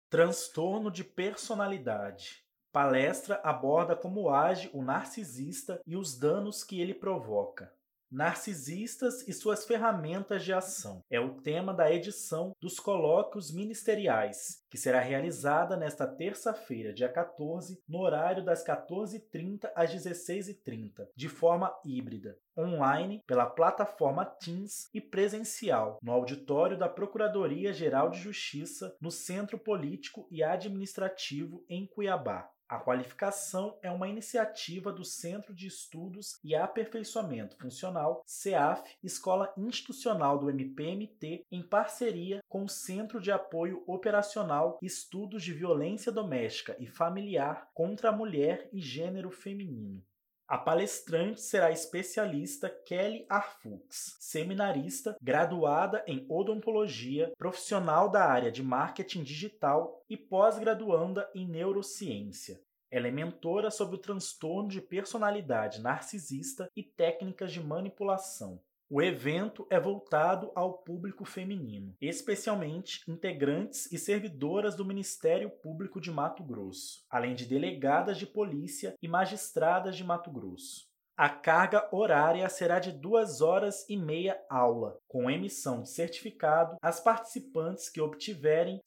Transtorno de personalidade. Palestra aborda como age o narcisista e os danos que ele provoca. Narcisistas e suas ferramentas de ação é o tema da edição dos Colóquios Ministeriais, que será realizada nesta terça-feira, dia 14, no horário das 14h30 às 16h30, de forma híbrida, online pela plataforma Teams e presencial no auditório da Procuradoria-Geral de Justiça, no Centro Político e Administrativo em Cuiabá. A qualificação é uma iniciativa do Centro de Estudos e Aperfeiçoamento Funcional, CEAF, Escola Institucional do MPMT, em parceria com o Centro de Apoio Operacional Estudos de Violência Doméstica e Familiar contra a Mulher e Gênero Feminino. A palestrante será a especialista Kelly Arfux, seminarista, graduada em odontologia, profissional da área de marketing digital e pós-graduanda em neurociência. Ela é mentora sobre o transtorno de personalidade narcisista e técnicas de manipulação. O evento é voltado ao público feminino, especialmente integrantes e servidoras do Ministério Público de Mato Grosso, além de delegadas de polícia e magistradas de Mato Grosso. A carga horária será de 2 horas e meia aula, com emissão de certificado às participantes que obtiverem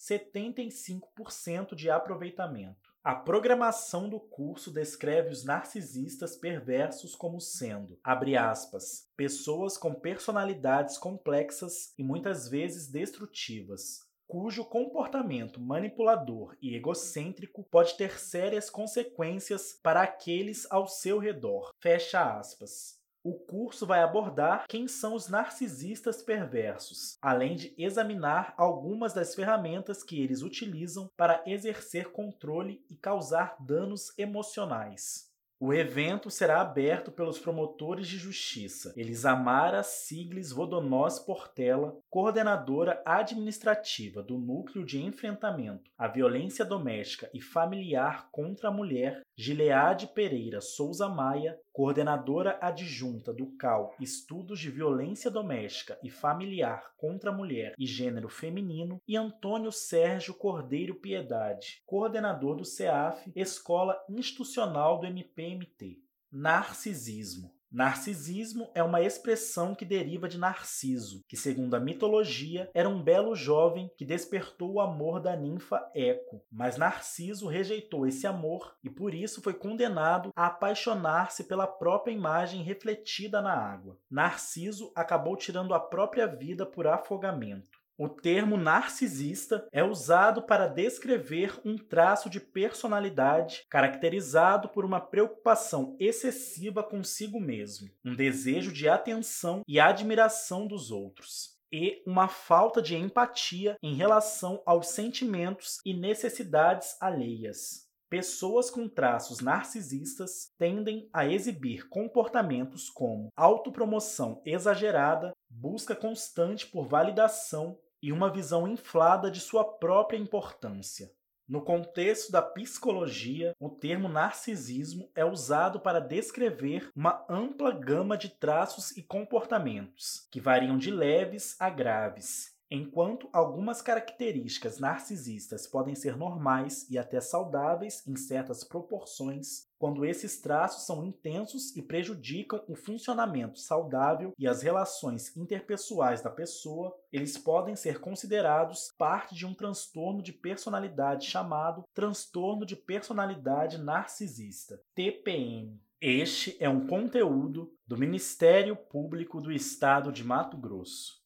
75% de aproveitamento. A programação do curso descreve os narcisistas perversos como sendo, abre aspas, pessoas com personalidades complexas e muitas vezes destrutivas, cujo comportamento manipulador e egocêntrico pode ter sérias consequências para aqueles ao seu redor. Fecha aspas. O curso vai abordar quem são os narcisistas perversos, além de examinar algumas das ferramentas que eles utilizam para exercer controle e causar danos emocionais. O evento será aberto pelos promotores de justiça Elisamara Sigles Vodonós Portela, coordenadora administrativa do Núcleo de Enfrentamento à Violência Doméstica e Familiar contra a Mulher, Gileade Pereira Souza Maia, coordenadora adjunta do CAU Estudos de Violência Doméstica e Familiar contra a Mulher e Gênero Feminino, e Antônio Sérgio Cordeiro Piedade, coordenador do CEAF, Escola Institucional do MPMT. Narcisismo. Narcisismo é uma expressão que deriva de Narciso, que, segundo a mitologia, era um belo jovem que despertou o amor da ninfa Eco. Mas Narciso rejeitou esse amor e, por isso, foi condenado a apaixonar-se pela própria imagem refletida na água. Narciso acabou tirando a própria vida por afogamento. O termo narcisista é usado para descrever um traço de personalidade caracterizado por uma preocupação excessiva consigo mesmo, um desejo de atenção e admiração dos outros, e uma falta de empatia em relação aos sentimentos e necessidades alheias. Pessoas com traços narcisistas tendem a exibir comportamentos como autopromoção exagerada, busca constante por validação e uma visão inflada de sua própria importância. No contexto da psicologia, o termo narcisismo é usado para descrever uma ampla gama de traços e comportamentos, que variam de leves a graves. Enquanto algumas características narcisistas podem ser normais e até saudáveis em certas proporções, quando esses traços são intensos e prejudicam o funcionamento saudável e as relações interpessoais da pessoa, eles podem ser considerados parte de um transtorno de personalidade chamado transtorno de personalidade narcisista, TPN. Este é um conteúdo do Ministério Público do Estado de Mato Grosso.